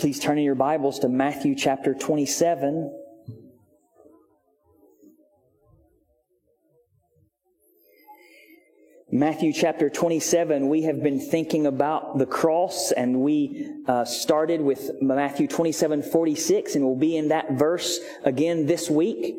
Please turn in your Bibles to Matthew chapter 27. Matthew chapter 27, we have been thinking about the cross, and we started with Matthew 27:46, and we'll be in that verse again this week.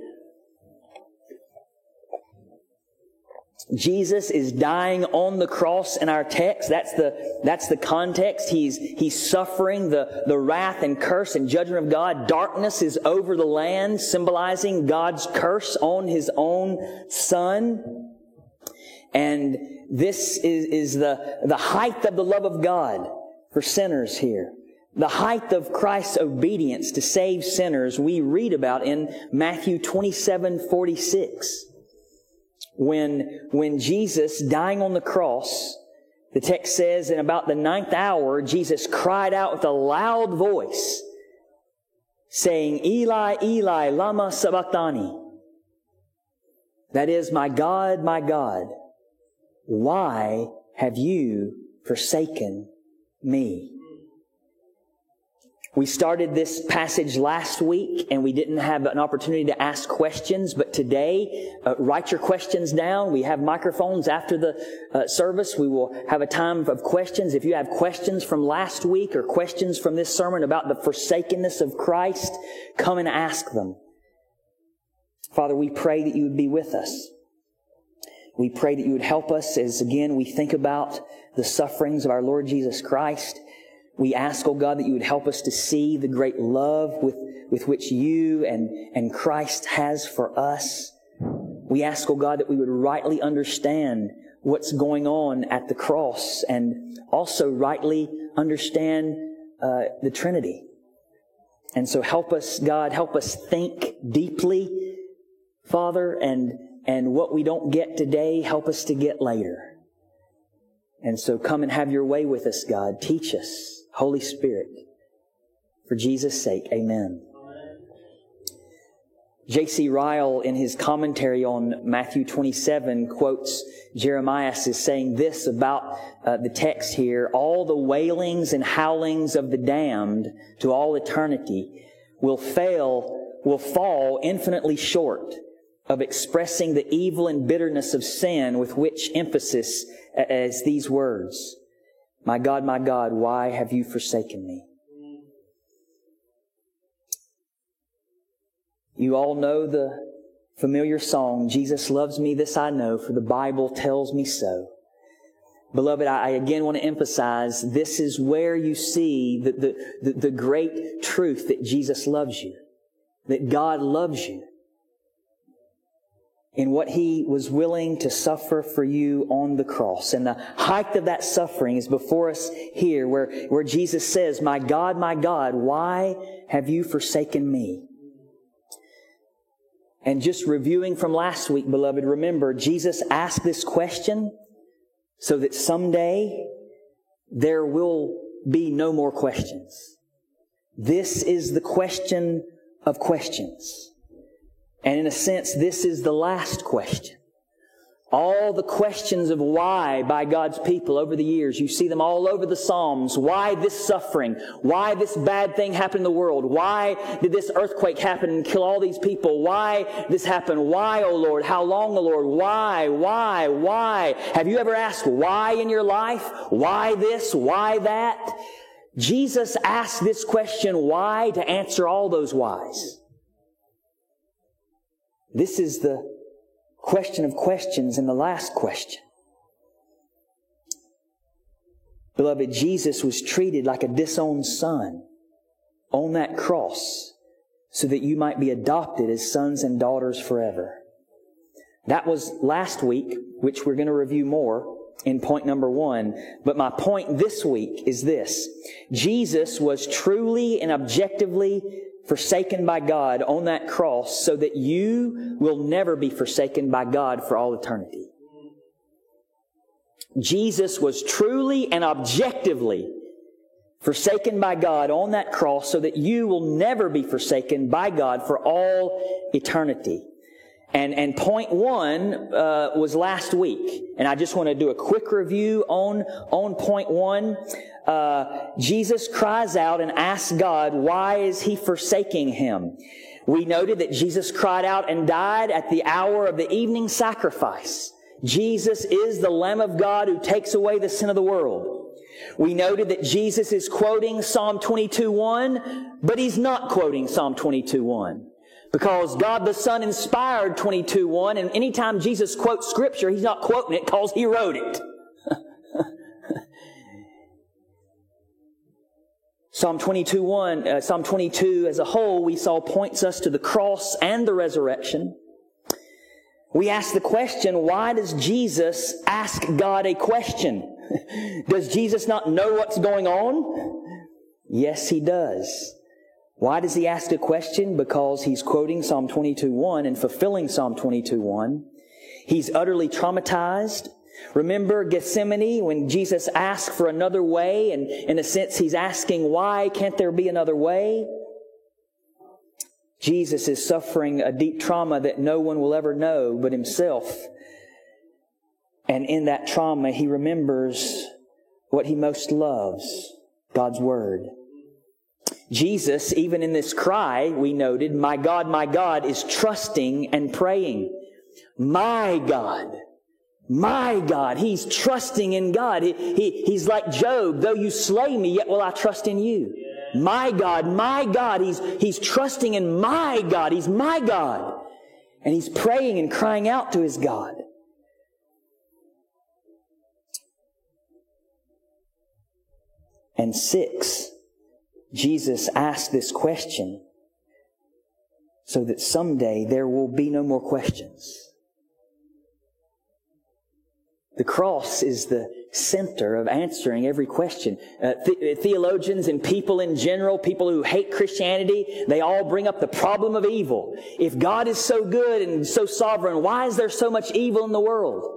Jesus is dying on the cross in our text. That's the context. He's suffering the wrath and curse and judgment of God. Darkness is over the land, symbolizing God's curse on His own Son. And this is the height of the love of God for sinners here. The height of Christ's obedience to save sinners we read about in Matthew 27:46. When Jesus, dying on the cross, the text says, in about the 9th hour, Jesus cried out with a loud voice, saying, Eli, Eli, lama sabachthani. That is, my God, why have you forsaken me? We started this passage last week, and we didn't have an opportunity to ask questions, but today, write your questions down. We have microphones after the service. We will have a time of questions. If you have questions from last week or questions from this sermon about the forsakenness of Christ, come and ask them. Father, we pray that you would be with us. We pray that you would help us as, again, we think about the sufferings of our Lord Jesus Christ. We ask, oh God, that you would help us to see the great love with which you and Christ has for us. We ask, oh God, that we would rightly understand what's going on at the cross and also rightly understand the Trinity. And so help us, God, help us think deeply, Father, and what we don't get today, help us to get later. And so come and have your way with us, God. Teach us, Holy Spirit. For Jesus' sake, amen. J.C. Ryle, in his commentary on Matthew 27, quotes Jeremiah as saying this about the text here: all the wailings and howlings of the damned to all eternity will fall infinitely short of expressing the evil and bitterness of sin with which emphasis as these words, my God, why have you forsaken me? You all know the familiar song, Jesus loves me, this I know, for the Bible tells me so. Beloved, I again want to emphasize, this is where you see the great truth that Jesus loves you, that God loves you, in what He was willing to suffer for you on the cross. And the height of that suffering is before us here, where Jesus says, my God, why have you forsaken me? And just reviewing from last week, beloved, remember, Jesus asked this question so that someday there will be no more questions. This is the question of questions. And in a sense, this is the last question. All the questions of why by God's people over the years, you see them all over the Psalms. Why this suffering? Why this bad thing happened in the world? Why did this earthquake happen and kill all these people? Why this happened? Why, oh Lord? How long, oh Lord? Why? Have you ever asked why in your life? Why this? Why that? Jesus asked this question, why, to answer all those whys. This is the question of questions and the last question. Beloved, Jesus was treated like a disowned son on that cross so that you might be adopted as sons and daughters forever. That was last week, which we're going to review more in point number 1. But my point this week is this: Jesus was truly and objectively forsaken by God on that cross so that you will never be forsaken by God for all eternity. Jesus was truly and objectively forsaken by God on that cross so that you will never be forsaken by God for all eternity. And point 1 was last week. And I just want to do a quick review on point 1. Jesus cries out and asks God, why is He forsaking him? We noted that Jesus cried out and died at the hour of the evening sacrifice. Jesus is the Lamb of God who takes away the sin of the world. We noted that Jesus is quoting Psalm 22:1, but He's not quoting Psalm 22:1. Because God the Son inspired 22:1, and anytime Jesus quotes Scripture, He's not quoting it because He wrote it. Psalm 22 as a whole, we saw points us to the cross and the resurrection. We ask the question, why does Jesus ask God a question? Does Jesus not know what's going on? Yes, He does. Why does He ask a question? Because He's quoting Psalm 22:1 and fulfilling Psalm 22:1. He's utterly traumatized. Remember Gethsemane when Jesus asked for another way, and in a sense He's asking, why can't there be another way? Jesus is suffering a deep trauma that no one will ever know but Himself. And in that trauma, He remembers what He most loves, God's Word. Jesus, even in this cry, we noted, my God, is trusting and praying. My God. He's trusting in God. He's like Job, though you slay me, yet will I trust in you. My God. He's trusting in my God. He's my God. And he's praying and crying out to his God. And 6, Jesus asked this question so that someday there will be no more questions. The cross is the center of answering every question. Theologians and people in general, people who hate Christianity, they all bring up the problem of evil. If God is so good and so sovereign, why is there so much evil in the world?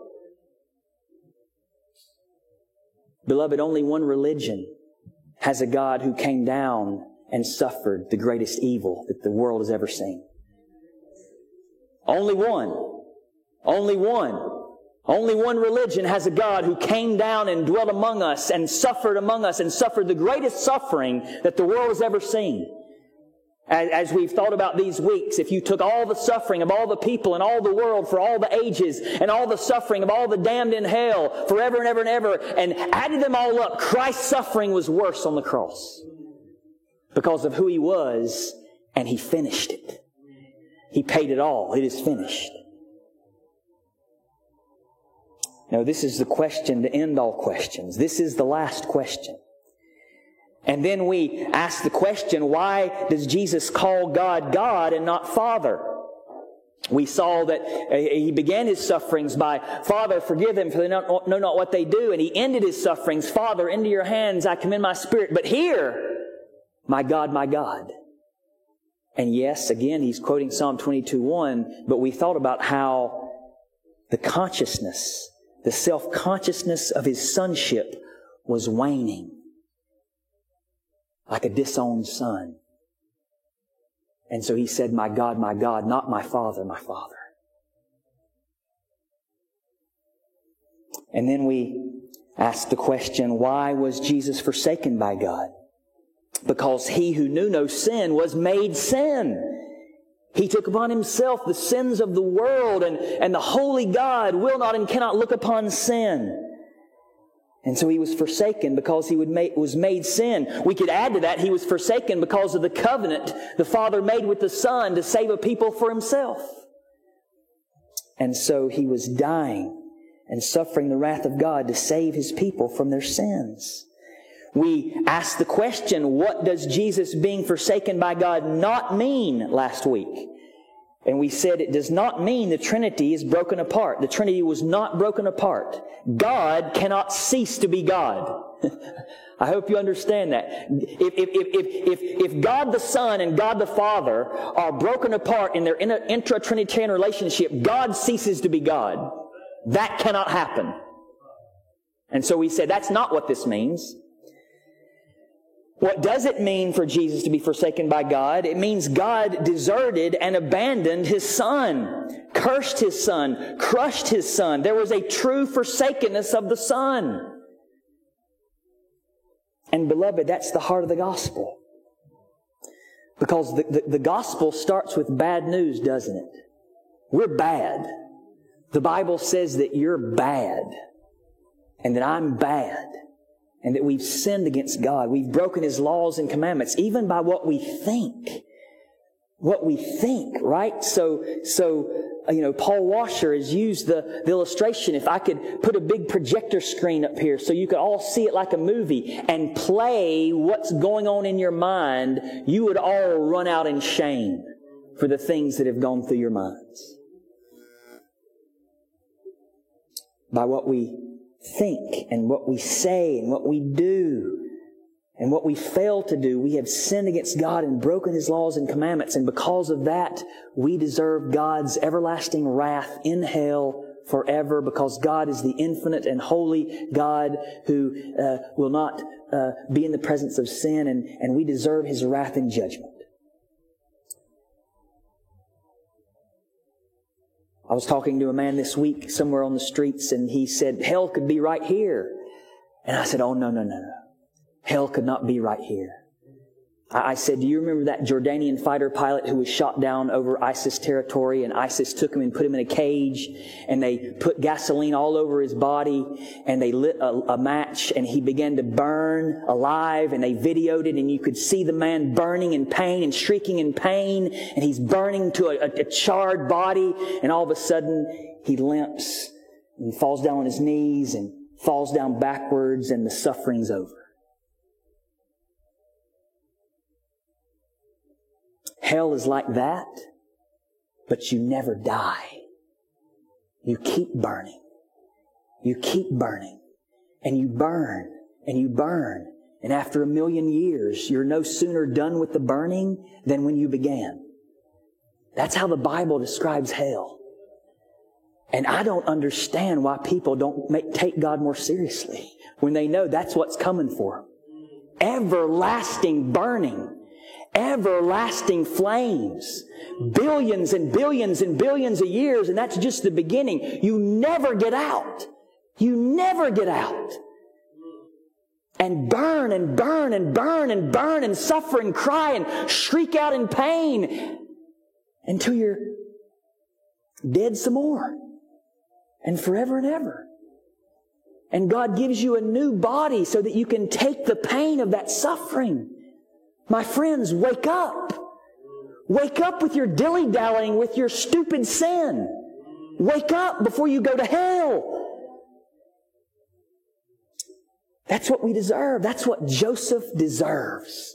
Beloved, only one religion has a God who came down and suffered the greatest evil that the world has ever seen. Only one. Only one. Only one religion has a God who came down and dwelt among us and suffered among us and suffered the greatest suffering that the world has ever seen. As we've thought about these weeks, if you took all the suffering of all the people in all the world for all the ages and all the suffering of all the damned in hell forever and ever and ever and added them all up, Christ's suffering was worse on the cross because of who He was, and He finished it. He paid it all. It is finished. No, this is the question to end all questions. This is the last question. And then we ask the question, why does Jesus call God God and not Father? We saw that He began His sufferings by, Father, forgive them, for they know not what they do. And He ended His sufferings, Father, into your hands I commend my spirit. But here, my God, my God. And yes, again, He's quoting Psalm 22:1, but we thought about how the consciousness, the self-consciousness of His sonship was waning like a disowned son. And so He said, my God, not my Father, my Father. And then we ask the question, why was Jesus forsaken by God? Because He who knew no sin was made sin. He took upon Himself the sins of the world, and the holy God will not and cannot look upon sin. And so He was forsaken because He was made sin. We could add to that, He was forsaken because of the covenant the Father made with the Son to save a people for Himself. And so He was dying and suffering the wrath of God to save His people from their sins. We asked the question, what does Jesus being forsaken by God not mean last week? And we said it does not mean the Trinity is broken apart. The Trinity was not broken apart. God cannot cease to be God. I hope you understand that. If God the Son and God the Father are broken apart in their intra-Trinitarian relationship, God ceases to be God. That cannot happen. And so we said that's not what this means. What does it mean for Jesus to be forsaken by God? It means God deserted and abandoned His Son, cursed His Son, crushed His Son. There was a true forsakenness of the Son. And beloved, that's the heart of the gospel. Because the gospel starts with bad news, doesn't it? We're bad. The Bible says that you're bad. And that I'm bad. And that we've sinned against God. We've broken His laws and commandments, even by what we think. What we think, right? So Paul Washer has used the illustration. If I could put a big projector screen up here so you could all see it like a movie and play what's going on in your mind, you would all run out in shame for the things that have gone through your minds. By what we think and what we say and what we do and what we fail to do, we have sinned against God and broken His laws and commandments. And because of that, we deserve God's everlasting wrath in hell forever, because God is the infinite and holy God who will not be in the presence of sin, and we deserve His wrath and judgment. I was talking to a man this week somewhere on the streets, and he said, hell could be right here. And I said, oh, no. Hell could not be right here. I said, do you remember that Jordanian fighter pilot who was shot down over ISIS territory, and ISIS took him and put him in a cage, and they put gasoline all over his body, and they lit a match, and he began to burn alive, and they videoed it, and you could see the man burning in pain and shrieking in pain, and he's burning to a charred body, and all of a sudden he limps and falls down on his knees and falls down backwards, and the suffering's over. Hell is like that, but you never die. You keep burning. You keep burning. And you burn. And you burn. And after 1,000,000 years, you're no sooner done with the burning than when you began. That's how the Bible describes hell. And I don't understand why people don't take God more seriously when they know that's what's coming for them. Everlasting burning. Everlasting flames. Billions and billions and billions of years, and that's just the beginning. You never get out. You never get out. And burn and burn and burn and burn and suffer and cry and shriek out in pain until you're dead some more. And forever and ever. And God gives you a new body so that you can take the pain of that suffering. My friends, wake up. Wake up with your dilly-dallying with your stupid sin. Wake up before you go to hell. That's what we deserve. That's what Joseph deserves.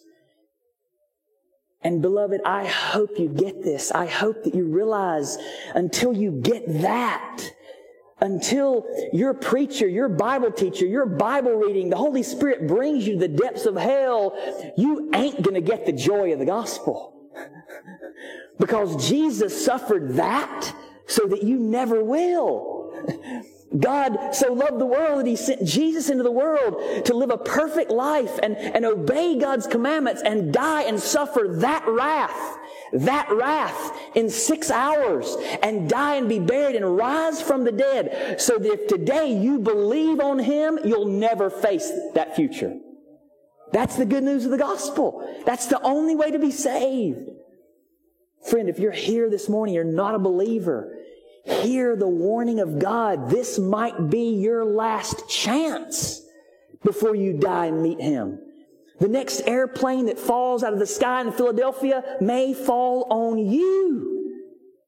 And beloved, I hope you get this. I hope that you realize until you get that, until your preacher, your Bible teacher, your Bible reading, the Holy Spirit brings you to the depths of hell, you ain't going to get the joy of the gospel. Because Jesus suffered that so that you never will. God so loved the world that He sent Jesus into the world to live a perfect life and obey God's commandments and die and suffer that wrath in 6 hours, and die and be buried and rise from the dead, so that if today you believe on Him, you'll never face that future. That's the good news of the gospel. That's the only way to be saved. Friend, if you're here this morning, you're not a believer, hear the warning of God. This might be your last chance before you die and meet Him. The next airplane that falls out of the sky in Philadelphia may fall on you.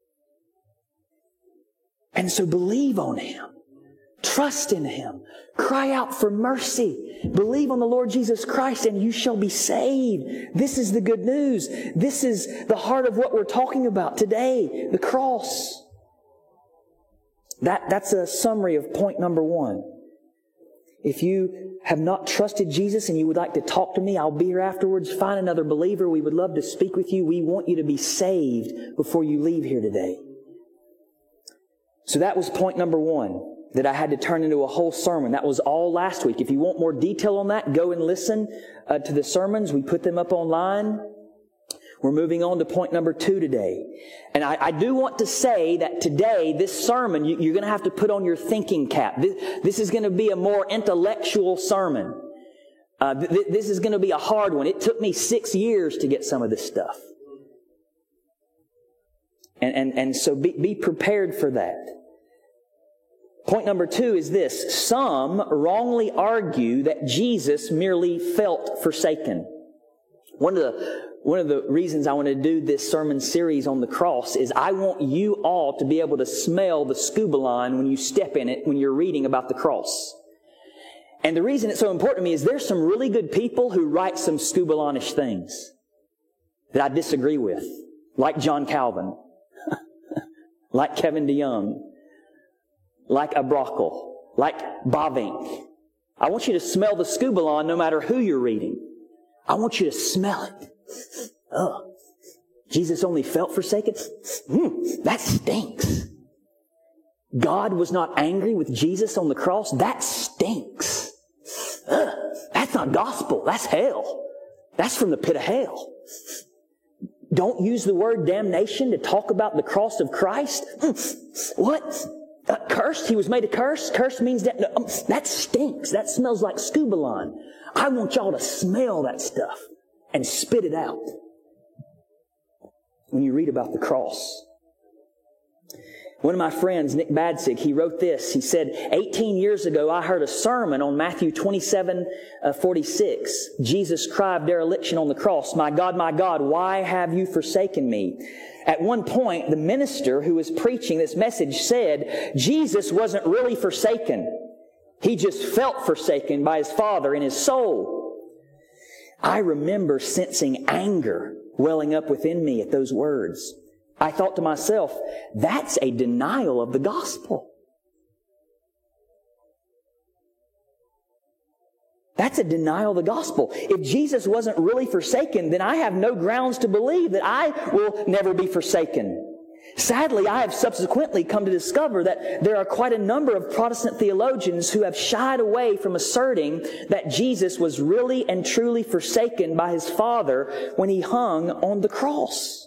And so believe on Him. Trust in Him. Cry out for mercy. Believe on the Lord Jesus Christ and you shall be saved. This is the good news. This is the heart of what we're talking about today. The cross. That's a summary of point number 1. If you have not trusted Jesus and you would like to talk to me, I'll be here afterwards. Find another believer. We would love to speak with you. We want you to be saved before you leave here today. So that was point number 1 that I had to turn into a whole sermon. That was all last week. If you want more detail on that, go and listen to the sermons. We put them up online. We're moving on to point number 2 today. And I do want to say that today, this sermon, you're going to have to put on your thinking cap. This is going to be a more intellectual sermon. This is going to be a hard one. It took me 6 years to get some of this stuff. And so be prepared for that. Point number 2 is this. Some wrongly argue that Jesus merely felt forsaken. One of the reasons I want to do this sermon series on the cross is I want you all to be able to smell the scuba line when you step in it when you're reading about the cross. And the reason it's so important to me is there's some really good people who write some scuba line-ish things that I disagree with, like John Calvin, like Kevin DeYoung, like Abrakel, like Bavinck. I want you to smell the scuba line no matter who you're reading. I want you to smell it. Oh, Jesus only felt forsaken? That stinks. God was not angry with Jesus on the cross? That stinks. That's not gospel. That's hell. That's from the pit of hell. Don't use the word damnation to talk about the cross of Christ. What? Cursed? He was made a curse? Curse means that. No, that stinks. That smells like scuba line. I want y'all to smell that stuff and spit it out when you read about the cross. One of my friends, Nick Badsick, he wrote this. He said, 18 years ago, I heard a sermon on Matthew 27:46. Jesus cried dereliction on the cross. My God, why have you forsaken me? At one point, the minister who was preaching this message said, Jesus wasn't really forsaken. He just felt forsaken by His Father in His soul. I remember sensing anger welling up within me at those words. I thought to myself, that's a denial of the gospel. That's a denial of the gospel. If Jesus wasn't really forsaken, then I have no grounds to believe that I will never be forsaken. Sadly, I have subsequently come to discover that there are quite a number of Protestant theologians who have shied away from asserting that Jesus was really and truly forsaken by His Father when He hung on the cross.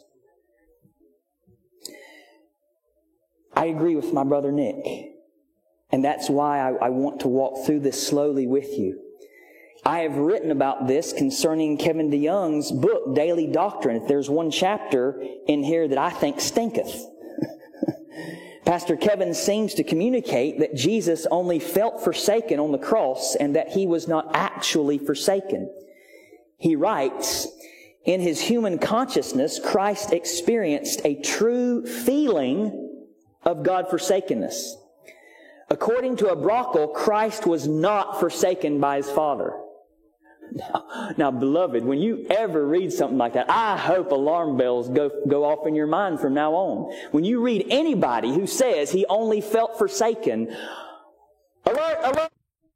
I agree with my brother Nick, and that's why I want to walk through this slowly with you. I have written about this concerning Kevin DeYoung's book, Daily Doctrine. There's one chapter in here that I think stinketh. Pastor Kevin seems to communicate that Jesus only felt forsaken on the cross and that He was not actually forsaken. He writes, in His human consciousness, Christ experienced a true feeling of God forsakenness. According to Abrakel, Christ was not forsaken by His Father. Now, beloved, when you ever read something like that, I hope alarm bells go off in your mind from now on. When you read anybody who says He only felt forsaken, alert, alert!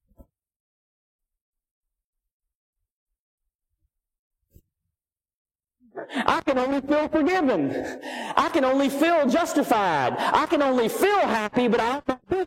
I can only feel forgiven. I can only feel justified. I can only feel happy, but I don't feel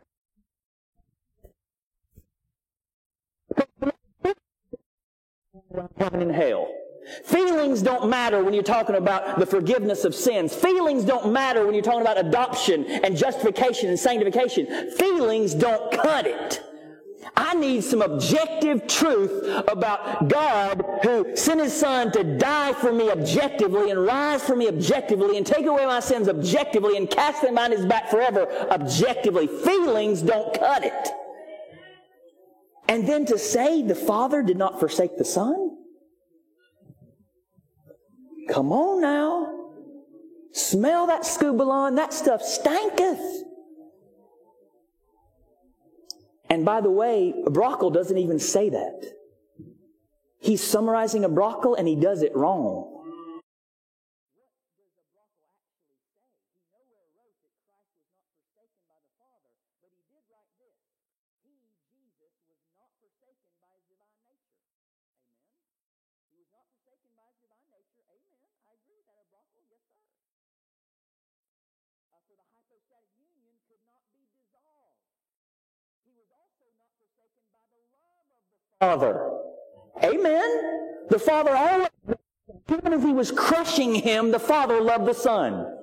heaven and hell. Feelings don't matter when you're talking about the forgiveness of sins. Feelings don't matter when you're talking about adoption and justification and sanctification. Feelings don't cut it. I need some objective truth about God who sent His Son to die for me objectively and rise for me objectively and take away my sins objectively and cast them behind His back forever objectively. Feelings don't cut it. And then to say the Father did not forsake the Son? Come on now. Smell that scuba line. That stuff stanketh. And by the way, Abrakel doesn't even say that. He's summarizing Abrakel and he does it wrong. Father. Amen. The Father always, even as He was crushing him, the Father loved the Son.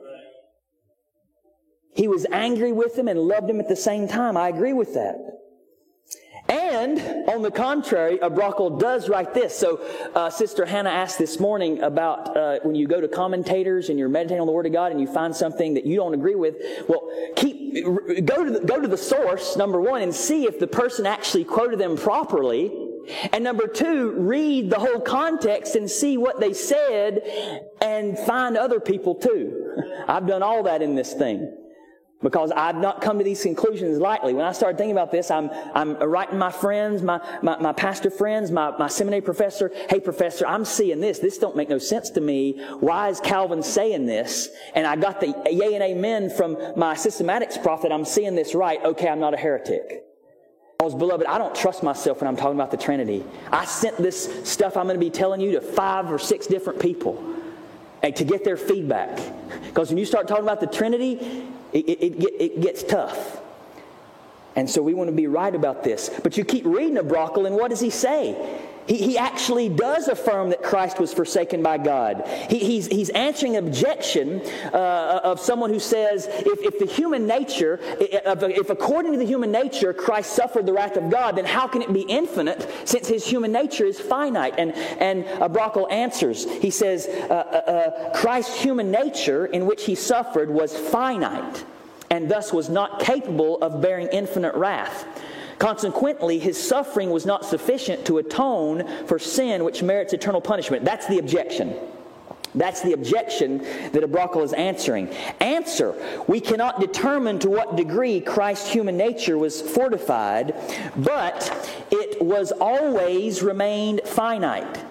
He was angry with him and loved him at the same time. I agree with that. And on the contrary, a Brockel does write this. So Sister Hannah asked this morning about when you go to commentators and you're meditating on the Word of God and you find something that you don't agree with. Well, go to the source, number one, and see if the person actually quoted them properly. And number two, read the whole context and see what they said and find other people too. I've done all that in this thing, because I've not come to these conclusions lightly. When I started thinking about this, I'm writing my friends, my pastor friends, my seminary professor, hey professor, I'm seeing this. This don't make no sense to me. Why is Calvin saying this? And I got the yay and amen from my systematics prof that I'm seeing this right. Okay, I'm not a heretic. Because, beloved, I don't trust myself when I'm talking about the Trinity. I sent this stuff I'm going to be telling you to 5 or 6 different people and to get their feedback. Because when you start talking about the Trinity, it gets tough. And so we want to be right about this. But you keep reading of Brockel, and what does he say? He actually does affirm that Christ was forsaken by God. He's answering an objection of someone who says, if the human nature, if according to the human nature Christ suffered the wrath of God, then how can it be infinite since his human nature is finite? And Brockel answers. He says, Christ's human nature in which he suffered was finite, and thus was not capable of bearing infinite wrath. Consequently, his suffering was not sufficient to atone for sin which merits eternal punishment. That's the objection. That's the objection that Brockel is answering. Answer: we cannot determine to what degree Christ's human nature was fortified, but it was always remained finite.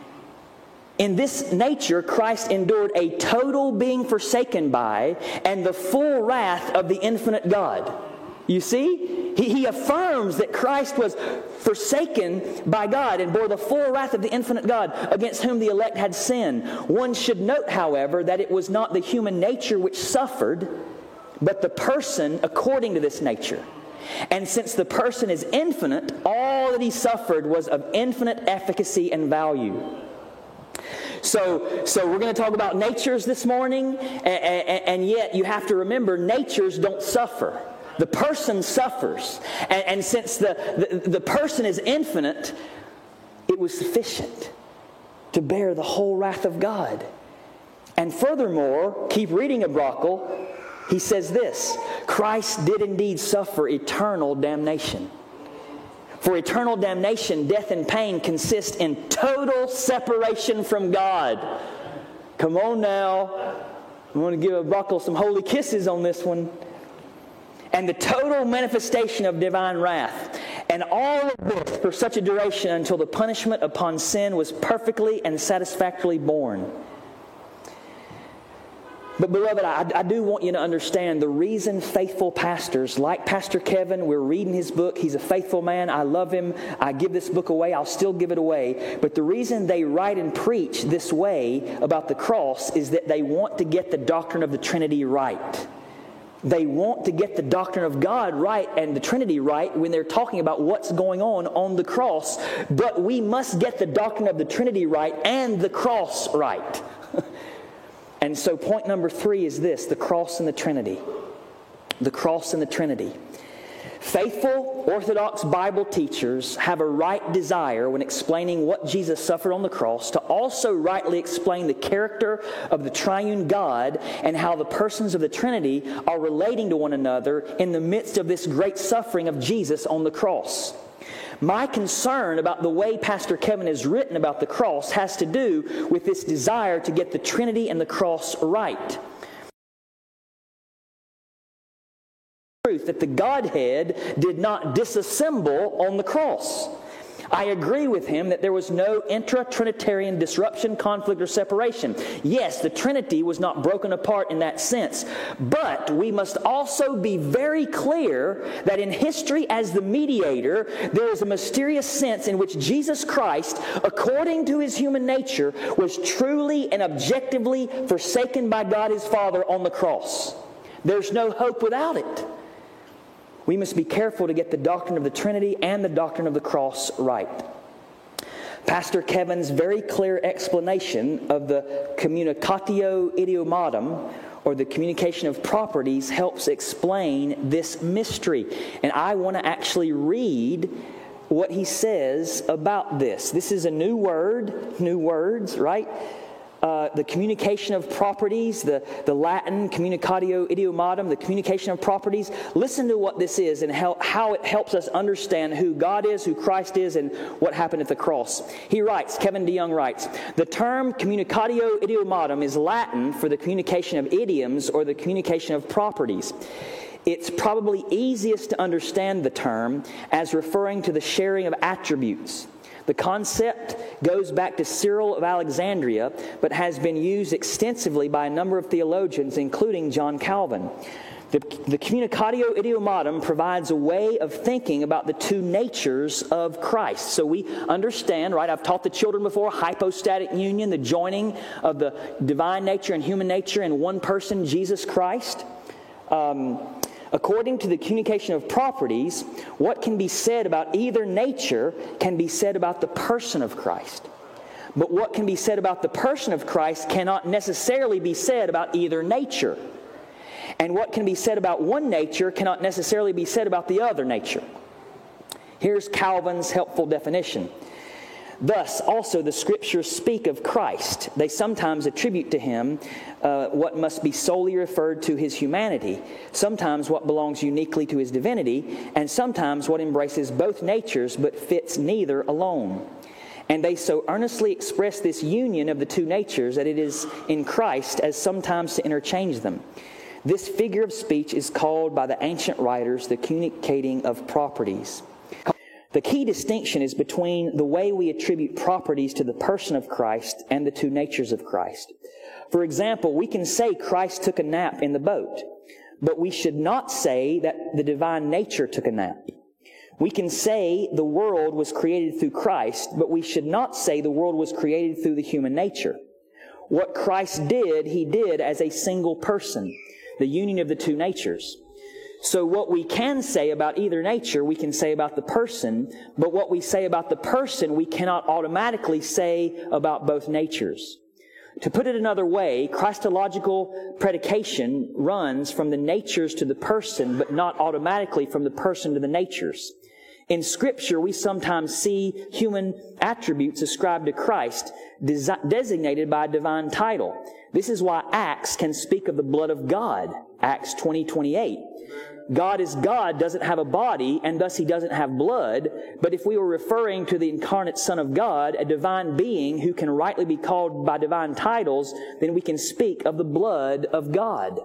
In this nature, Christ endured a total being forsaken by and the full wrath of the infinite God. You see? He affirms that Christ was forsaken by God and bore the full wrath of the infinite God against whom the elect had sinned. One should note, however, that it was not the human nature which suffered, but the person according to this nature. And since the person is infinite, all that he suffered was of infinite efficacy and value. So we're going to talk about natures this morning, and yet you have to remember, natures don't suffer. The person suffers. And since the person is infinite, it was sufficient to bear the whole wrath of God. And furthermore, keep reading of Brockel, he says this: Christ did indeed suffer eternal damnation. For eternal damnation, death and pain consist in total separation from God. Come on now. I'm going to give Brockel some holy kisses on this one. And the total manifestation of divine wrath. And all of this for such a duration until the punishment upon sin was perfectly and satisfactorily borne. But beloved, I do want you to understand the reason faithful pastors like Pastor Kevin, we're reading his book. He's a faithful man. I love him. I give this book away. I'll still give it away. But the reason they write and preach this way about the cross is that they want to get the doctrine of the Trinity right. They want to get the doctrine of God right and the Trinity right when they're talking about what's going on the cross. But we must get the doctrine of the Trinity right and the cross right. And so point number 3 is this: the cross and the Trinity. The cross and the Trinity. Faithful Orthodox Bible teachers have a right desire when explaining what Jesus suffered on the cross to also rightly explain the character of the triune God and how the persons of the Trinity are relating to one another in the midst of this great suffering of Jesus on the cross. My concern about the way Pastor Kevin has written about the cross has to do with this desire to get the Trinity and the cross right. That the Godhead did not disassemble on the cross. I agree with him that there was no intra-Trinitarian disruption, conflict, or separation. Yes, the Trinity was not broken apart in that sense. But we must also be very clear that in history as the mediator, there is a mysterious sense in which Jesus Christ, according to his human nature, was truly and objectively forsaken by God his Father on the cross. There's no hope without it. We must be careful to get the doctrine of the Trinity and the doctrine of the cross right. Pastor Kevin's very clear explanation of the communicatio idiomatum, or the communication of properties, helps explain this mystery. And I want to actually read what he says about this. This is a new word, new words, right? The communication of properties, the Latin communicatio idiomatum, the communication of properties. Listen to what this is and how it helps us understand who God is, who Christ is, and what happened at the cross. He writes, Kevin DeYoung writes, the term communicatio idiomatum is Latin for the communication of idioms or the communication of properties. It's probably easiest to understand the term as referring to the sharing of attributes. The concept goes back to Cyril of Alexandria, but has been used extensively by a number of theologians, including John Calvin. The communicatio idiomatum provides a way of thinking about the two natures of Christ. So we understand, right? I've taught the children before, hypostatic union, the joining of the divine nature and human nature in one person, Jesus Christ. According to the communication of properties, what can be said about either nature can be said about the person of Christ. But what can be said about the person of Christ cannot necessarily be said about either nature. And what can be said about one nature cannot necessarily be said about the other nature. Here's Calvin's helpful definition. Thus, also the Scriptures speak of Christ. They sometimes attribute to him what must be solely referred to his humanity, sometimes what belongs uniquely to his divinity, and sometimes what embraces both natures but fits neither alone. And they so earnestly express this union of the two natures that it is in Christ as sometimes to interchange them. This figure of speech is called by the ancient writers the communicating of properties. The key distinction is between the way we attribute properties to the person of Christ and the two natures of Christ. For example, we can say Christ took a nap in the boat, but we should not say that the divine nature took a nap. We can say the world was created through Christ, but we should not say the world was created through the human nature. What Christ did, he did as a single person, the union of the two natures. So what we can say about either nature, we can say about the person, but what we say about the person, we cannot automatically say about both natures. To put it another way, Christological predication runs from the natures to the person, but not automatically from the person to the natures. In Scripture, we sometimes see human attributes ascribed to Christ, designated by a divine title. This is why Acts can speak of the blood of God, Acts 20:28. God is God, doesn't have a body, and thus he doesn't have blood. But if we were referring to the incarnate Son of God, a divine being who can rightly be called by divine titles, then we can speak of the blood of God.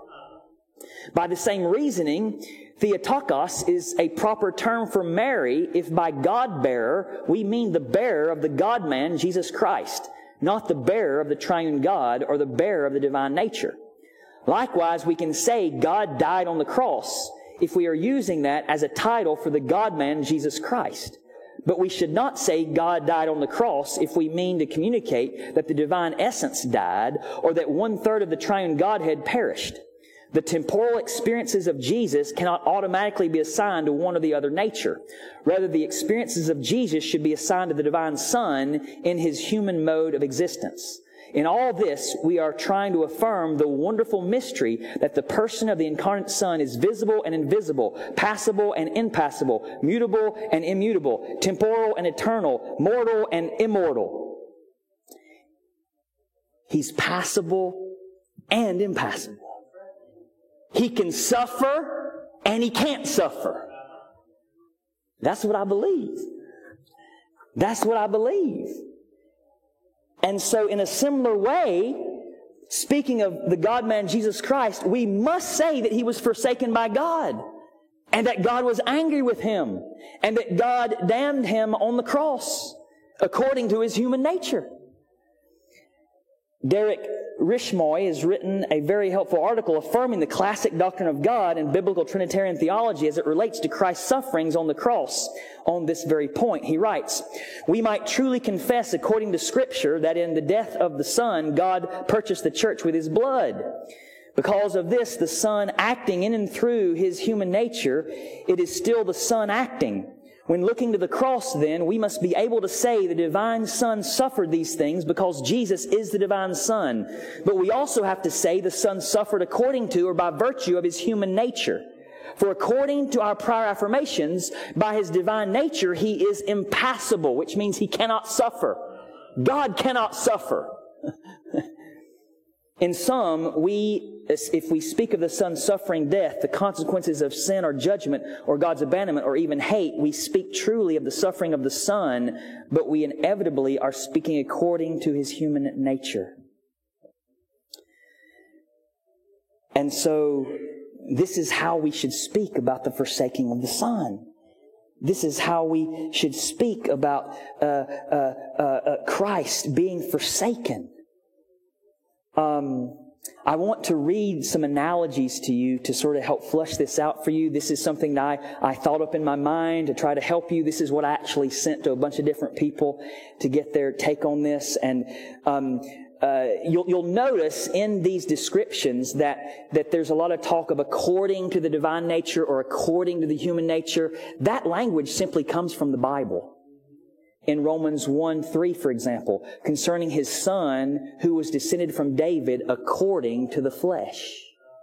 By the same reasoning, Theotokos is a proper term for Mary if by God-bearer we mean the bearer of the God-man, Jesus Christ, not the bearer of the triune God or the bearer of the divine nature. Likewise, we can say God died on the cross if we are using that as a title for the God-man, Jesus Christ. But we should not say God died on the cross if we mean to communicate that the divine essence died or that 1/3 of the triune Godhead perished. The temporal experiences of Jesus cannot automatically be assigned to one or the other nature. Rather, the experiences of Jesus should be assigned to the divine Son in his human mode of existence. In all this, we are trying to affirm the wonderful mystery that the person of the incarnate Son is visible and invisible, passible and impassible, mutable and immutable, temporal and eternal, mortal and immortal. He's passible and impassible. He can suffer and he can't suffer. That's what I believe. That's what I believe. And so in a similar way, speaking of the God-man Jesus Christ, we must say that he was forsaken by God and that God was angry with him and that God damned him on the cross according to his human nature. Derek Rishmoy has written a very helpful article affirming the classic doctrine of God and biblical Trinitarian theology as it relates to Christ's sufferings on the cross on this very point. He writes, "We might truly confess according to Scripture that in the death of the Son, God purchased the church with his blood. Because of this, the Son acting in and through his human nature, it is still the Son acting. When looking to the cross, then, we must be able to say the divine Son suffered these things because Jesus is the divine Son. But we also have to say the Son suffered according to or by virtue of his human nature. For according to our prior affirmations, by His divine nature, He is impassible, which means He cannot suffer. God cannot suffer. In some, if we speak of the Son's suffering death, the consequences of sin or judgment or God's abandonment or even hate, we speak truly of the suffering of the Son, but we inevitably are speaking according to His human nature. And so, this is how we should speak about the forsaking of the Son. This is how we should speak about Christ being forsaken. I want to read some analogies to you to sort of help flesh this out for you. This is something that I thought up in my mind to try to help you. This is what I actually sent to a bunch of different people to get their take on this. And you'll notice in these descriptions that there's a lot of talk of according to the divine nature or according to the human nature. That language simply comes from the Bible. In Romans 1:3, for example, concerning His Son who was descended from David according to the flesh.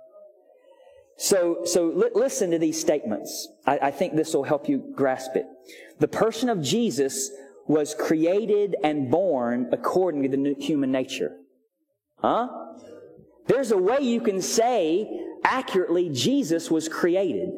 So listen to these statements. I think this will help you grasp it. The person of Jesus was created and born according to the human nature. Huh? There's a way you can say accurately Jesus was created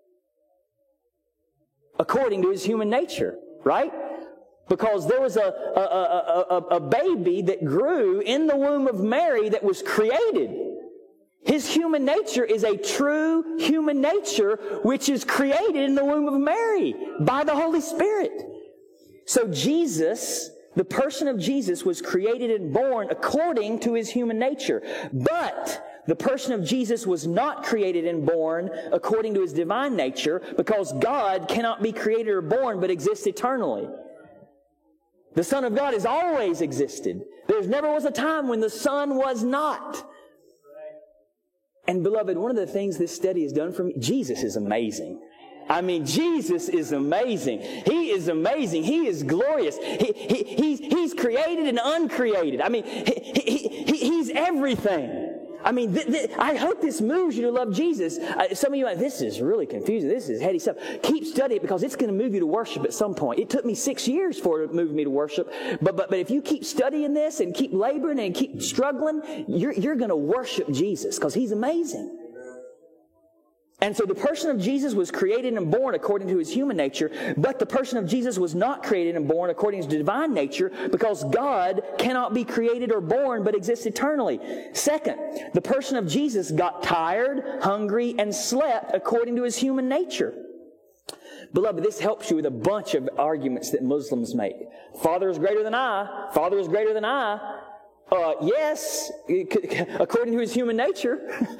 according to His human nature, right? Because there was a baby that grew in the womb of Mary that was created. His human nature is a true human nature which is created in the womb of Mary by the Holy Spirit. So Jesus, the person of Jesus, was created and born according to His human nature. But the person of Jesus was not created and born according to His divine nature, because God cannot be created or born but exists eternally. The Son of God has always existed. There's never was a time when the Son was not. And beloved, one of the things this study has done for me, Jesus is amazing. I mean, Jesus is amazing. He is amazing. He is glorious. He's created and uncreated. I mean, He's everything. I mean, I hope this moves you to love Jesus. Some of you are like, this is really confusing. This is heady stuff. Keep studying it, because it's going to move you to worship at some point. It took me 6 years for it to move me to worship. But if you keep studying this and keep laboring and keep struggling, you're going to worship Jesus, because He's amazing. And so the person of Jesus was created and born according to His human nature, but the person of Jesus was not created and born according to His divine nature, because God cannot be created or born but exists eternally. Second, the person of Jesus got tired, hungry, and slept according to His human nature. Beloved, this helps you with a bunch of arguments that Muslims make. Father is greater than I. Father is greater than I. Yes, according to His human nature.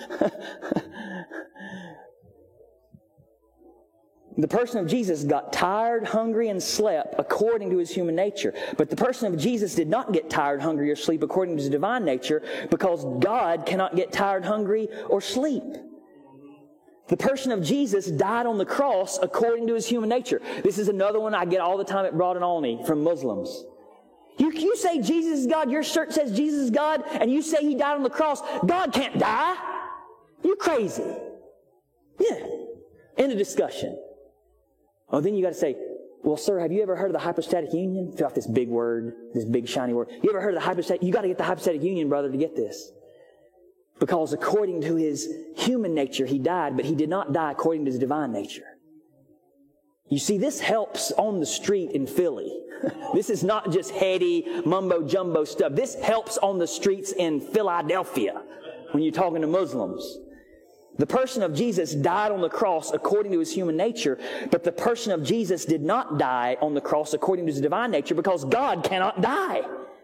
The person of Jesus got tired, hungry, and slept according to His human nature. But the person of Jesus did not get tired, hungry, or sleep according to His divine nature, because God cannot get tired, hungry, or sleep. The person of Jesus died on the cross according to His human nature. This is another one I get all the time at Broad and Olney from Muslims. You say Jesus is God, your shirt says Jesus is God, and you say He died on the cross. God can't die. You're crazy. Yeah. End of discussion. Oh, then you got to say, well, sir, have you ever heard of the hypostatic union? Feel like this big word, this big shiny word. You ever heard of the hypostatic? You got to get the hypostatic union, brother, to get this. Because according to His human nature, He died, but He did not die according to His divine nature. You see, this helps on the street in Philly. This is not just heady, mumbo-jumbo stuff. This helps on the streets in Philadelphia when you're talking to Muslims. The person of Jesus died on the cross according to His human nature, but the person of Jesus did not die on the cross according to His divine nature, because God cannot die.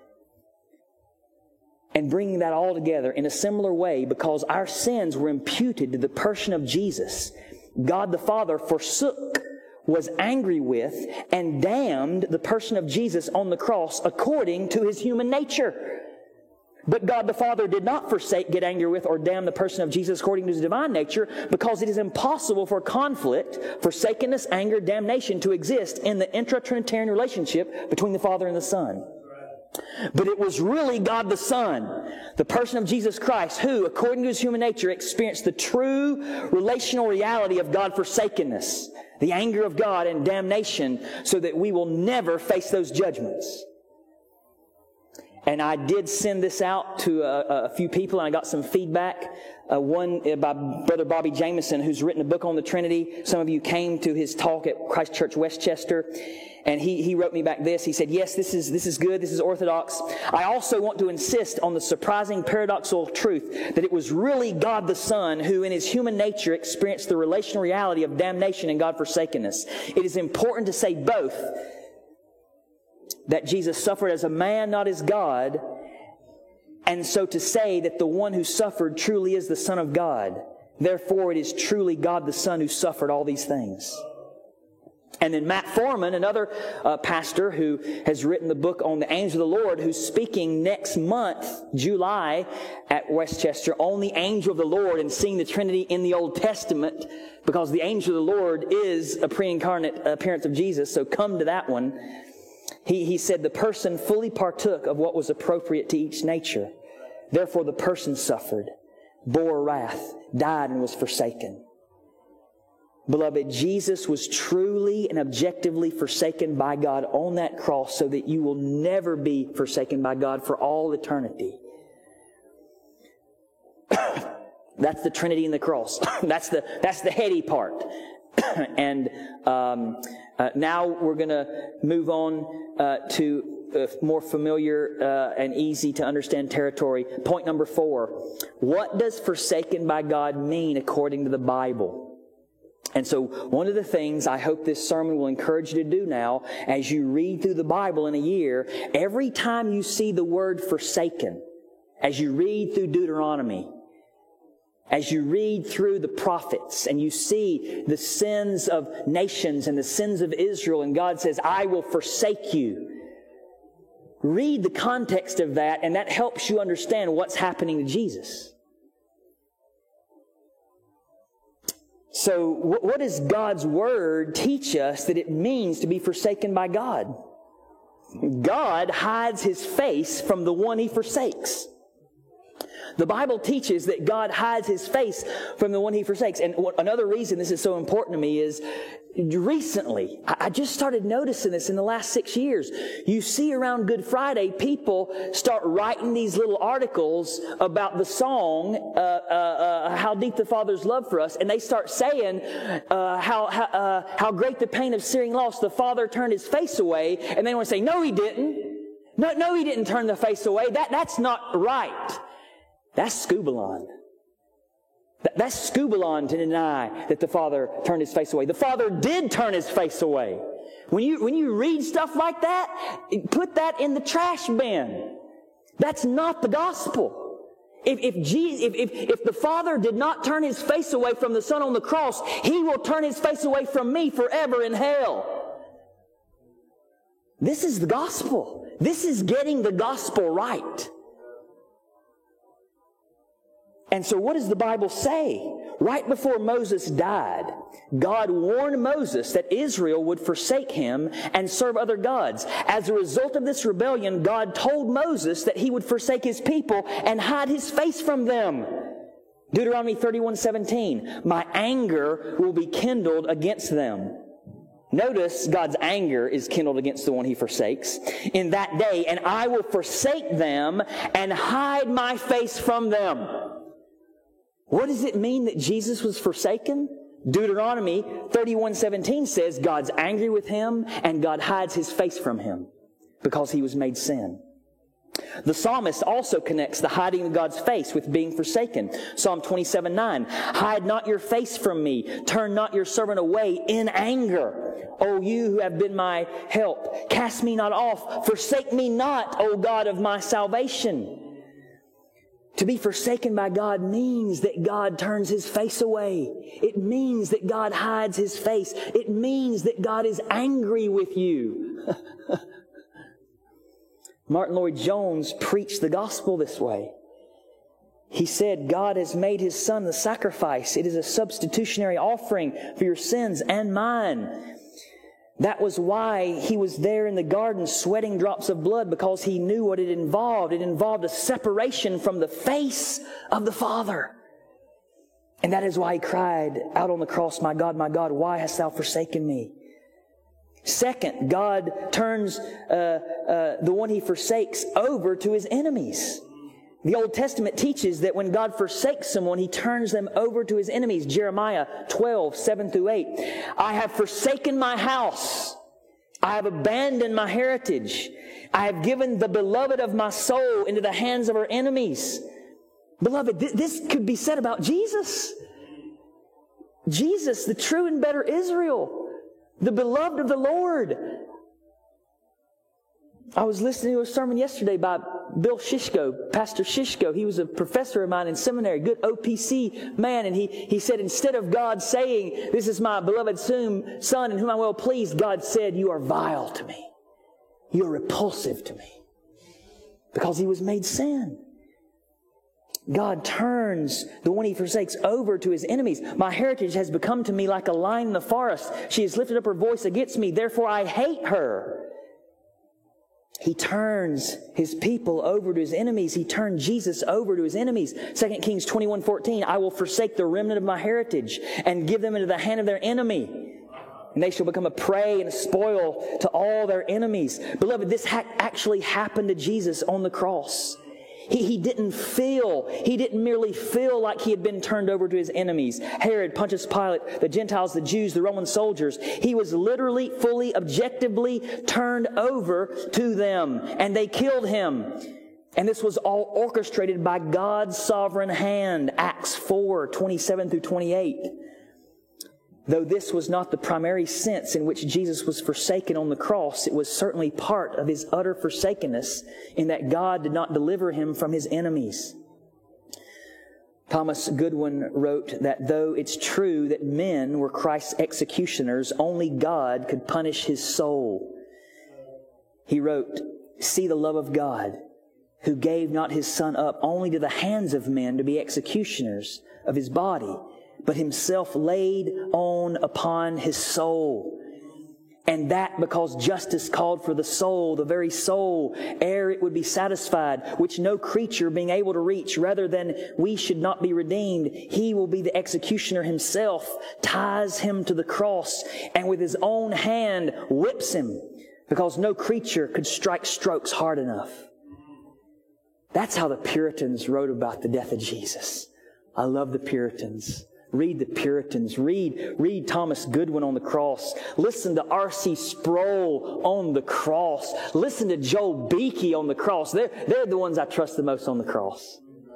And bringing that all together in a similar way, because our sins were imputed to the person of Jesus, God the Father forsook, was angry with, and damned the person of Jesus on the cross according to His human nature. But God the Father did not get angry with, or damn the person of Jesus according to His divine nature, because it is impossible for conflict, forsakenness, anger, damnation to exist in the intra-Trinitarian relationship between the Father and the Son. But it was really God the Son, the person of Jesus Christ, who, according to His human nature, experienced the true relational reality of God-forsakenness, the anger of God and damnation, so that we will never face those judgments. And I did send this out to a few people, and I got some feedback. One by Brother Bobby Jameson, who's written a book on the Trinity. Some of you came to his talk at Christ Church Westchester, and he wrote me back this. He said, "Yes, this is good. This is orthodox. I also want to insist on the surprising paradoxical truth that it was really God the Son who, in His human nature, experienced the relational reality of damnation and God-forsakenness. It is important to say both, that Jesus suffered as a man, not as God, and so to say that the one who suffered truly is the Son of God. Therefore, it is truly God the Son who suffered all these things." And then Matt Foreman, another pastor who has written the book on the angel of the Lord, who's speaking next month, July, at Westchester on the angel of the Lord and seeing the Trinity in the Old Testament, because the angel of the Lord is a pre-incarnate appearance of Jesus, so come to that one. He said the person fully partook of what was appropriate to each nature. Therefore the person suffered, bore wrath, died, and was forsaken. Beloved, Jesus was truly and objectively forsaken by God on that cross so that you will never be forsaken by God for all eternity. That's the Trinity in the cross. That's the heady part. And now we're going to move on to more familiar and easy to understand territory. Point number 4. What does forsaken by God mean according to the Bible? And so one of the things I hope this sermon will encourage you to do now, as you read through the Bible in a year, every time you see the word forsaken, as you read through Deuteronomy, as you read through the prophets and you see the sins of nations and the sins of Israel, and God says, "I will forsake you," read the context of that, and that helps you understand what's happening to Jesus. So what does God's Word teach us that it means to be forsaken by God? God hides His face from the one He forsakes. The Bible teaches that God hides His face from the one He forsakes. And another reason this is so important to me is recently, I just started noticing this in the last 6 years. You see around Good Friday, people start writing these little articles about the song, How Deep the Father's Love for Us. And they start saying how great the pain of searing loss. The Father turned His face away. And they want to say, no, He didn't. No, He didn't turn the face away. That's not right. That's scubalon. That's scubalon to deny that the Father turned His face away. The Father did turn His face away. When you read stuff like that, put that in the trash bin. That's not the gospel. If the Father did not turn His face away from the Son on the cross, He will turn His face away from me forever in hell. This is the gospel. This is getting the gospel right. And so what does the Bible say? Right before Moses died, God warned Moses that Israel would forsake Him and serve other gods. As a result of this rebellion, God told Moses that He would forsake His people and hide His face from them. Deuteronomy 31:17, "My anger will be kindled against them." Notice God's anger is kindled against the one He forsakes in that day, "and I will forsake them and hide my face from them." What does it mean that Jesus was forsaken? Deuteronomy 31:17 says God's angry with him and God hides His face from him because he was made sin. The psalmist also connects the hiding of God's face with being forsaken. Psalm 27:9, "Hide not your face from me, turn not your servant away in anger. O you who have been my help, cast me not off, forsake me not, O God of my salvation." To be forsaken by God means that God turns His face away. It means that God hides His face. It means that God is angry with you. Martin Lloyd-Jones preached the gospel this way. He said, "God has made His Son the sacrifice. It is a substitutionary offering for your sins and mine. That was why He was there in the garden sweating drops of blood, because He knew what it involved. It involved a separation from the face of the Father. And that is why He cried out on the cross, my God, why hast Thou forsaken me? Second, God turns the one He forsakes over to His enemies. The Old Testament teaches that when God forsakes someone, He turns them over to His enemies. Jeremiah 12, 7 through 8. I have forsaken my house. I have abandoned my heritage. I have given the beloved of my soul into the hands of her enemies. Beloved, this could be said about Jesus. Jesus, the true and better Israel, the beloved of the Lord. I was listening to a sermon yesterday by Bill Shishko, Pastor Shishko. He was a professor of mine in seminary, good OPC man. And he said, instead of God saying, this is my beloved son in whom I'm well pleased, God said, you are vile to me. You are repulsive to me. Because He was made sin. God turns the one He forsakes over to His enemies. My heritage has become to me like a lion in the forest. She has lifted up her voice against me. Therefore I hate her. He turns His people over to His enemies. He turned Jesus over to His enemies. 2 Kings 21:14, I will forsake the remnant of my heritage and give them into the hand of their enemy. And they shall become a prey and a spoil to all their enemies. Beloved, this actually happened to Jesus on the cross. He didn't merely feel like He had been turned over to His enemies. Herod, Pontius Pilate, the Gentiles, the Jews, the Roman soldiers. He was literally, fully, objectively turned over to them. And they killed Him. And this was all orchestrated by God's sovereign hand. Acts 4, 27 through 28. Though this was not the primary sense in which Jesus was forsaken on the cross, it was certainly part of His utter forsakenness in that God did not deliver Him from His enemies. Thomas Goodwin wrote that though it's true that men were Christ's executioners, only God could punish His soul. He wrote, see the love of God, who gave not His Son up only to the hands of men to be executioners of His body, but Himself laid on upon His soul. And that because justice called for the soul, the very soul, ere it would be satisfied, which no creature being able to reach, rather than we should not be redeemed, He will be the executioner Himself, ties Him to the cross, and with His own hand whips Him, because no creature could strike strokes hard enough. That's how the Puritans wrote about the death of Jesus. I love the Puritans. Read the Puritans. Read Thomas Goodwin on the cross. Listen to R.C. Sproul on the cross. Listen to Joel Beakey on the cross. They're the ones I trust the most on the cross.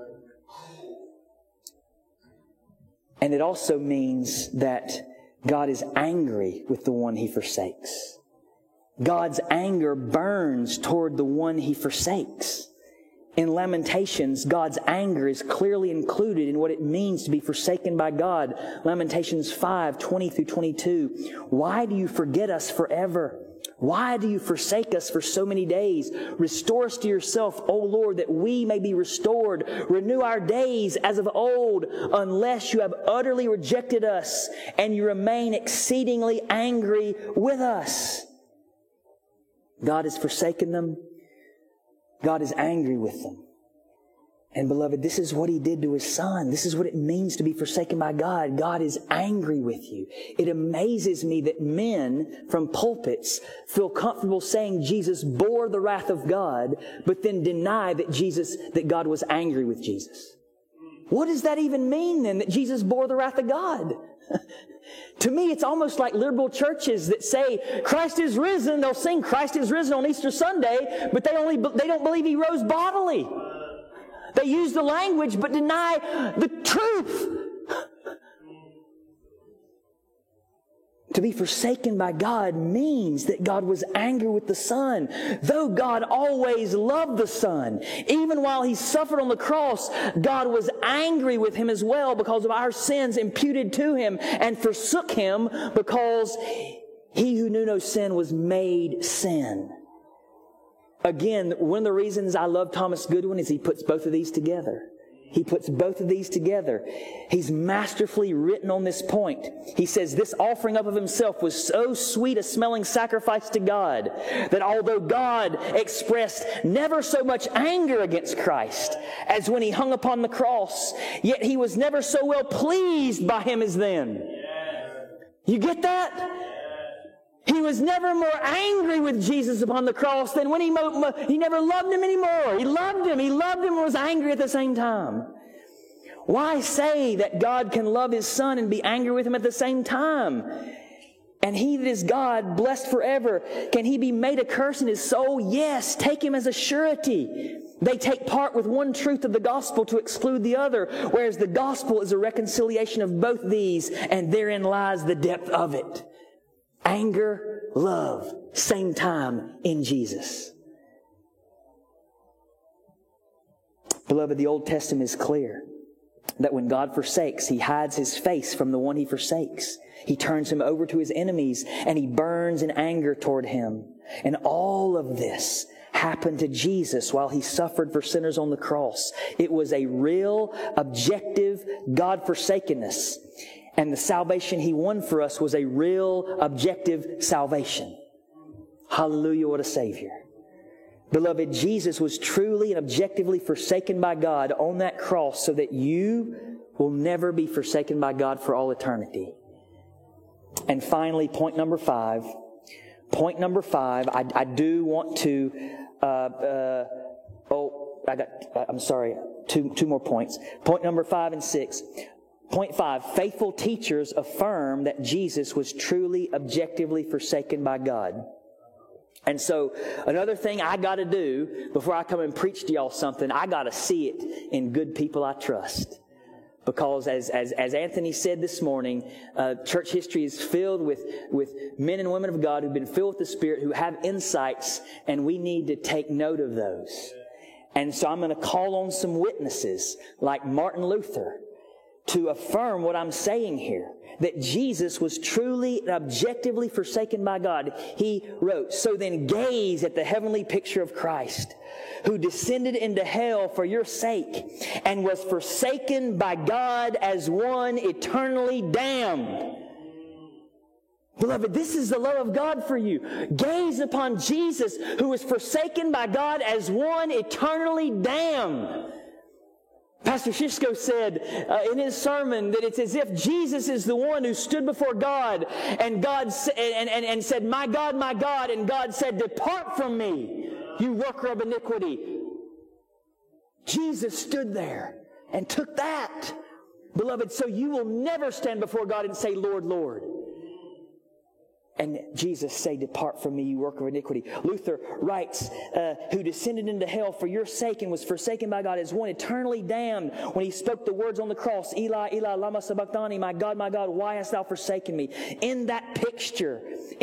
And it also means that God is angry with the one He forsakes. God's anger burns toward the one He forsakes. In Lamentations, God's anger is clearly included in what it means to be forsaken by God. Lamentations 5, 20 through 22. Why do you forget us forever? Why do you forsake us for so many days? Restore us to yourself, O Lord, that we may be restored. Renew our days as of old, unless you have utterly rejected us and you remain exceedingly angry with us. God has forsaken them. God is angry with them. And beloved, this is what He did to His Son. This is what it means to be forsaken by God. God is angry with you. It amazes me that men from pulpits feel comfortable saying Jesus bore the wrath of God, but then deny that God was angry with Jesus. What does that even mean then, that Jesus bore the wrath of God? To me, it's almost like liberal churches that say Christ is risen. They'll sing Christ is risen on Easter Sunday, but they don't believe He rose bodily. They use the language but deny the truth. To be forsaken by God means that God was angry with the Son. Though God always loved the Son, even while He suffered on the cross, God was angry with Him as well because of our sins imputed to Him, and forsook Him because He who knew no sin was made sin. Again, one of the reasons I love Thomas Goodwin is he puts both of these together. He puts both of these together. He's masterfully written on this point. He says this offering up of himself was so sweet a smelling sacrifice to God that although God expressed never so much anger against Christ as when he hung upon the cross, yet he was never so well pleased by him as then. You get that? He was never more angry with Jesus upon the cross than when he never loved him anymore. He loved him and was angry at the same time. Why say that God can love his Son and be angry with him at the same time? And he that is God, blessed forever, can he be made a curse in his soul? Yes, take him as a surety. They take part with one truth of the gospel to exclude the other, whereas the gospel is a reconciliation of both these, and therein lies the depth of it. Anger, love, same time in Jesus. Beloved, the Old Testament is clear that when God forsakes, he hides his face from the one he forsakes. He turns him over to his enemies and he burns in anger toward him. And all of this happened to Jesus while he suffered for sinners on the cross. It was a real, objective God-forsakenness. And the salvation he won for us was a real, objective salvation. Hallelujah, what a Savior. Beloved, Jesus was truly and objectively forsaken by God on that cross so that you will never be forsaken by God for all eternity. And finally, point number five. I do want to, two more points. Point number 5 and 6. Point 5, faithful teachers affirm that Jesus was truly, objectively forsaken by God. And so, another thing I got to do before I come and preach to y'all something, I got to see it in good people I trust. Because as Anthony said this morning, church history is filled with men and women of God who've been filled with the Spirit, who have insights, and we need to take note of those. And so I'm going to call on some witnesses like Martin Luther to affirm what I'm saying here, that Jesus was truly and objectively forsaken by God. He wrote, "So then gaze at the heavenly picture of Christ, who descended into hell for your sake and was forsaken by God as one eternally damned." Beloved, this is the love of God for you. Gaze upon Jesus, who was forsaken by God as one eternally damned. Pastor Shishko said in his sermon that it's as if Jesus is the one who stood before God and God and said, my God, and God said, "Depart from me, you worker of iniquity." Jesus stood there and took that. Beloved, so you will never stand before God and say, "Lord, Lord." And Jesus say, "Depart from me, you worker of iniquity." Luther writes, who descended into hell for your sake and was forsaken by God as one eternally damned when he spoke the words on the cross, "Eli, Eli, lama sabachthani, my God, why hast thou forsaken me?" In that picture,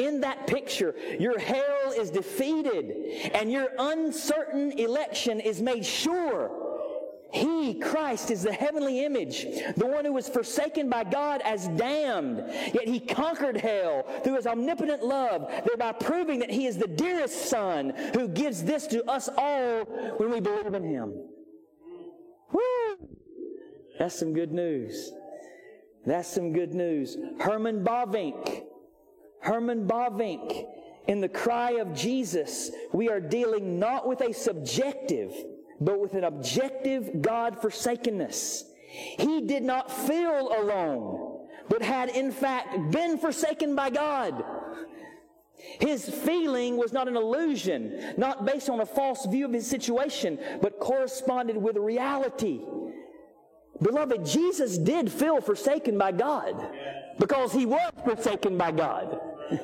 your hell is defeated and your uncertain election is made sure. He, Christ, is the heavenly image, the one who was forsaken by God as damned, yet he conquered hell through his omnipotent love, thereby proving that he is the dearest Son who gives this to us all when we believe in him. Woo! That's some good news. Herman Bavinck, in the cry of Jesus, we are dealing not with a subjective, but with an objective God-forsakenness. He did not feel alone, but had in fact been forsaken by God. His feeling was not an illusion, not based on a false view of his situation, but corresponded with reality. Beloved, Jesus did feel forsaken by God because he was forsaken by God.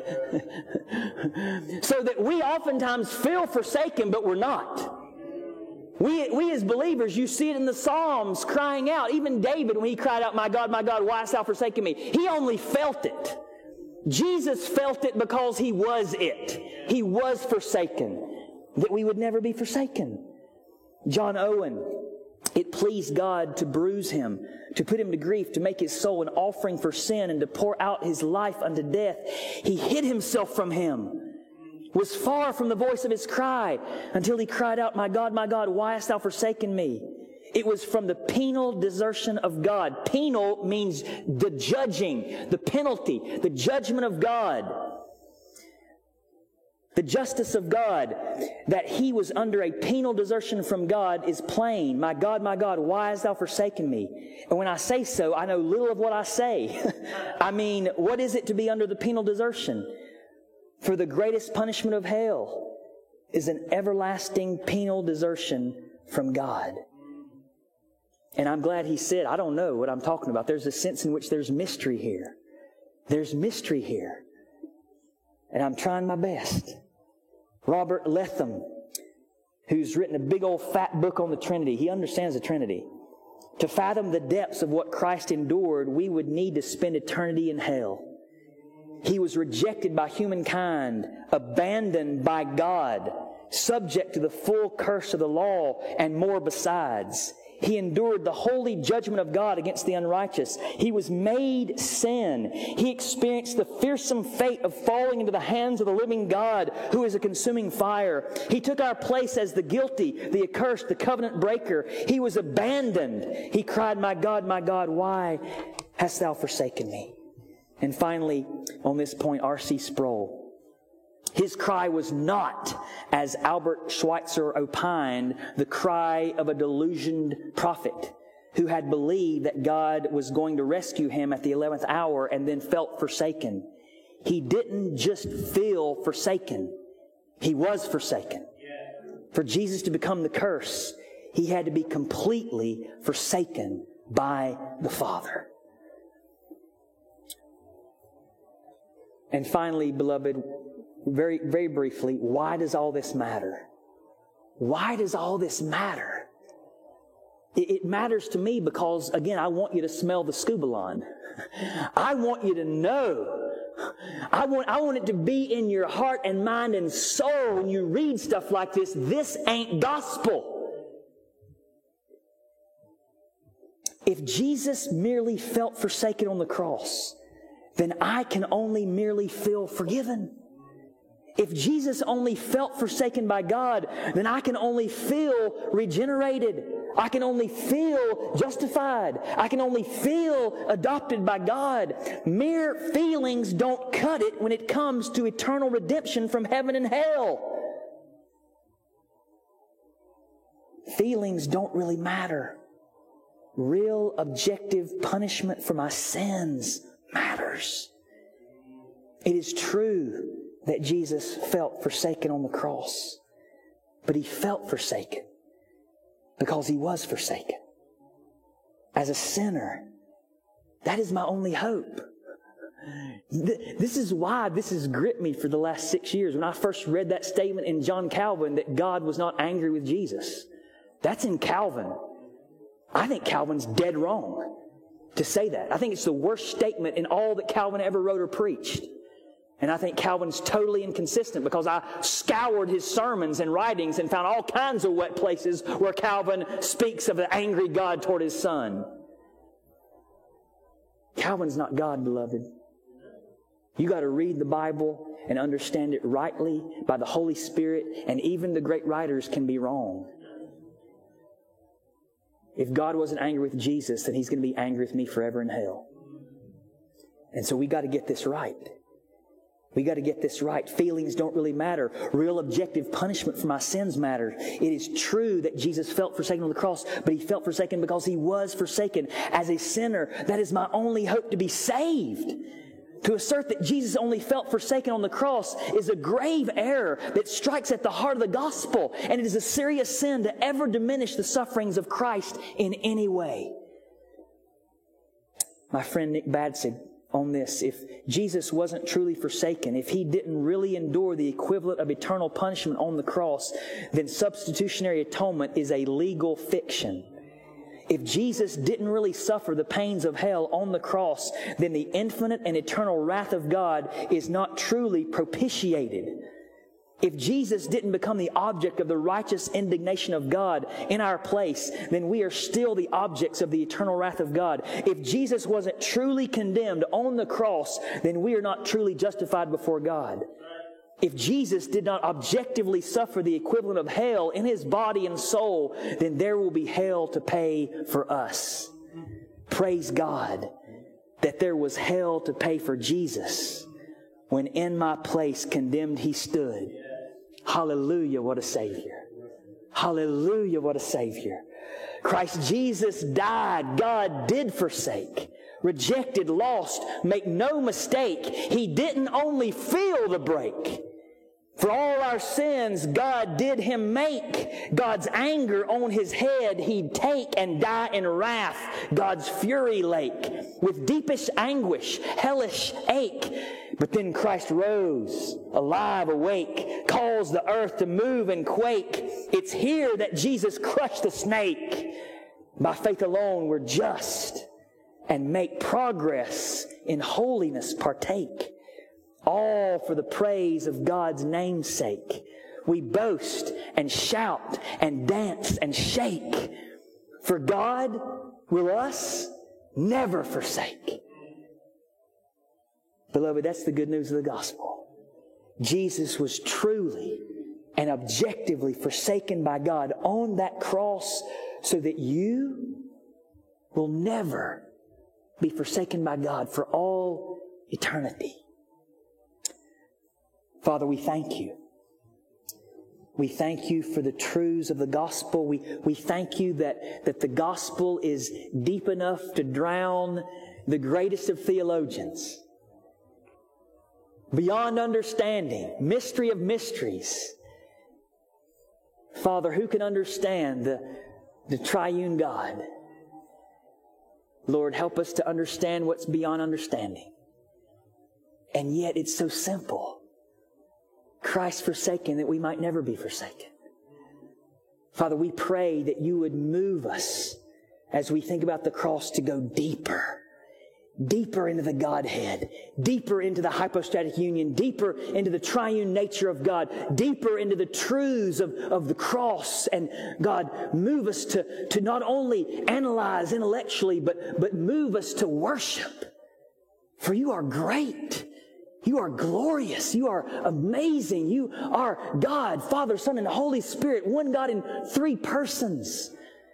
So that we oftentimes feel forsaken, but we're not. We as believers, you see it in the Psalms crying out. Even David, when he cried out, my God, why hast thou forsaken me?" He only felt it. Jesus felt it because he was it. He was forsaken, that we would never be forsaken. John Owen, it pleased God to bruise him, to put him to grief, to make his soul an offering for sin, and to pour out his life unto death. He hid himself from him, was far from the voice of his cry, until he cried out, my God, why hast thou forsaken me?" It was from the penal desertion of God. Penal means the judging, the penalty, the judgment of God, the justice of God. That he was under a penal desertion from God is plain. My God, why hast thou forsaken me? And when I say so, I know little of what I say. I mean, what is it to be under the penal desertion? For the greatest punishment of hell is an everlasting penal desertion from God. And I'm glad he said, I don't know what I'm talking about. There's a sense in which there's mystery here. There's mystery here. And I'm trying my best. Robert Letham, who's written a big old fat book on the Trinity, he understands the Trinity. To fathom the depths of what Christ endured, we would need to spend eternity in hell. He was rejected by humankind, abandoned by God, subject to the full curse of the law, and more besides. He endured the holy judgment of God against the unrighteous. He was made sin. He experienced the fearsome fate of falling into the hands of the living God, who is a consuming fire. He took our place as the guilty, the accursed, the covenant breaker. He was abandoned. He cried, my God, why hast thou forsaken me? And finally, on this point, R.C. Sproul. His cry was not, as Albert Schweitzer opined, the cry of a delusioned prophet who had believed that God was going to rescue him at the 11th hour and then felt forsaken. He didn't just feel forsaken. He was forsaken. For Jesus to become the curse, he had to be completely forsaken by the Father. And finally, beloved, very, very briefly, why does all this matter? Why does all this matter? It matters to me because, again, I want you to smell the scubalon. I want you to know. I want it to be in your heart and mind and soul when you read stuff like this. This ain't gospel. If Jesus merely felt forsaken on the cross, then I can only merely feel forgiven. If Jesus only felt forsaken by God, then I can only feel regenerated. I can only feel justified. I can only feel adopted by God. Mere feelings don't cut it when it comes to eternal redemption from heaven and hell. Feelings don't really matter. Real objective punishment for my sins matters. It is true that Jesus felt forsaken on the cross, but he felt forsaken because he was forsaken. As a sinner, that is my only hope. This is why this has gripped me for the last 6 years. When I first read that statement in John Calvin that God was not angry with Jesus, that's in Calvin. I think Calvin's dead wrong to say that. I think it's the worst statement in all that Calvin ever wrote or preached. And I think Calvin's totally inconsistent because I scoured his sermons and writings and found all kinds of wet places where Calvin speaks of the angry God toward his son. Calvin's not God, beloved. You got to read the Bible and understand it rightly by the Holy Spirit, and even the great writers can be wrong. If God wasn't angry with Jesus, then he's going to be angry with me forever in hell. And so we got to get this right. We got to get this right. Feelings don't really matter. Real objective punishment for my sins matters. It is true that Jesus felt forsaken on the cross, but he felt forsaken because he was forsaken. As a sinner, that is my only hope to be saved. To assert that Jesus only felt forsaken on the cross is a grave error that strikes at the heart of the gospel, and it is a serious sin to ever diminish the sufferings of Christ in any way. My friend Nick Bad said on this, if Jesus wasn't truly forsaken, if he didn't really endure the equivalent of eternal punishment on the cross, then substitutionary atonement is a legal fiction. If Jesus didn't really suffer the pains of hell on the cross, then the infinite and eternal wrath of God is not truly propitiated. If Jesus didn't become the object of the righteous indignation of God in our place, then we are still the objects of the eternal wrath of God. If Jesus wasn't truly condemned on the cross, then we are not truly justified before God. If Jesus did not objectively suffer the equivalent of hell in His body and soul, then there will be hell to pay for us. Praise God that there was hell to pay for Jesus when in my place condemned He stood. Hallelujah, what a Savior. Hallelujah, what a Savior. Christ Jesus died. God did forsake. Rejected, lost, make no mistake. He didn't only feel the break. For all our sins, God did Him make. God's anger on His head He'd take and die in wrath, God's fury lake, with deepest anguish, hellish ache. But then Christ rose, alive, awake, calls the earth to move and quake. It's here that Jesus crushed the snake. By faith alone we're just, and make progress in holiness partake. All for the praise of God's name's sake. We boast and shout and dance and shake. For God will us never forsake. Beloved, that's the good news of the gospel. Jesus was truly and objectively forsaken by God on that cross so that you will never be forsaken by God for all eternity. Father, we thank You. We thank You for the truths of the gospel. We thank You that the gospel is deep enough to drown the greatest of theologians. Beyond understanding, mystery of mysteries. Father, who can understand the triune God? Lord, help us to understand what's beyond understanding. And yet it's so simple. Christ forsaken that we might never be forsaken. Father, we pray that You would move us as we think about the cross to go deeper. Deeper into the Godhead. Deeper into the hypostatic union. Deeper into the triune nature of God. Deeper into the truths of the cross. And God, move us to not only analyze intellectually, but move us to worship. For You are great. You are glorious. You are amazing. You are God, Father, Son, and Holy Spirit, one God in three persons.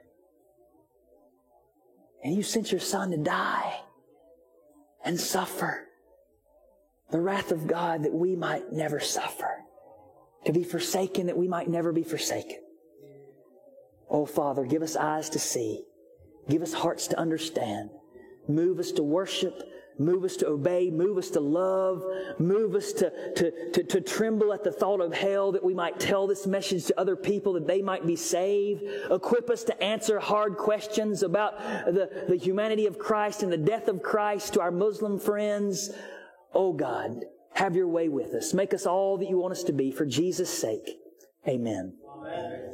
And You sent Your Son to die and suffer the wrath of God that we might never suffer, to be forsaken that we might never be forsaken. Oh, Father, give us eyes to see. Give us hearts to understand. Move us to worship. Move us to obey. Move us to love. Move us to tremble at the thought of hell, that we might tell this message to other people, that they might be saved. Equip us to answer hard questions about the humanity of Christ and the death of Christ to our Muslim friends. Oh God, have Your way with us. Make us all that You want us to be for Jesus' sake. Amen. Amen.